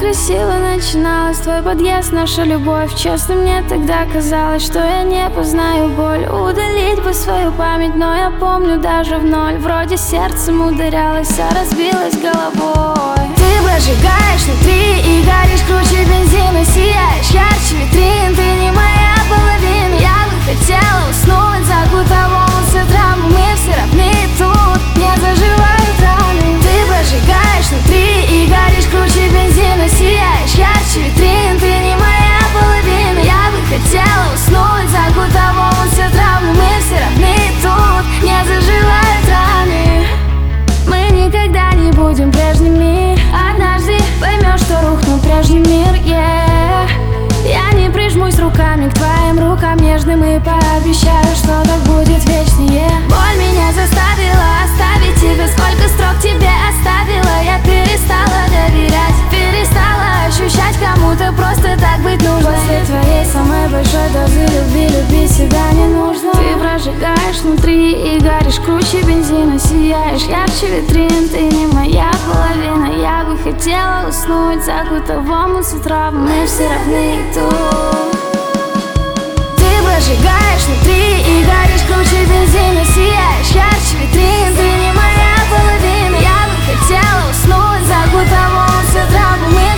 красиво начиналась твой подъезд, наша любовь. Честно, мне тогда казалось, что я не познаю боль. Удалить бы свою память, но я помню даже в ноль. Вроде сердцем ударялась, а разбилась головой. Ты прожигаешь внутри и горишь круче бензина. Сияешь ярче витрин, ты не моя половина. Я бы хотела уснуть, закутав волосы травмы. Мы все равны тут, не заживают раны. Ты прожигаешь внутри и горишь круче бензина. Сияешь ярче витрин, ты не моя половина. Я бы хотела уснуть, закутав волосы травмы. Мы все равны тут, не заживают раны. Мы никогда не будем прежними. Однажды поймешь, что рухнул прежний мир, yeah. Я не прижмусь руками к твоим рукам нежным и пообещаю, что так будет вечнее. Боль меня заставила оставить тебя, сколько строк тебе оставила. Я перестала доверять, перестала ощущать кому-то просто так быть нужно. После твоей самой большой дозы любви, любить себя не нужно. Ты прожигаешь внутри и горишь круче бензина. Сияешь ярче витрин, ты не моя половина. Я бы хотела уснуть, закутав в омут травм. Мы все равны тут. Ты прожигаешь внутри и горишь круче бензина. Сияешь ярче витрин, ты не моя половина. Я бы хотела уснуть, закутав в омут травм. Мы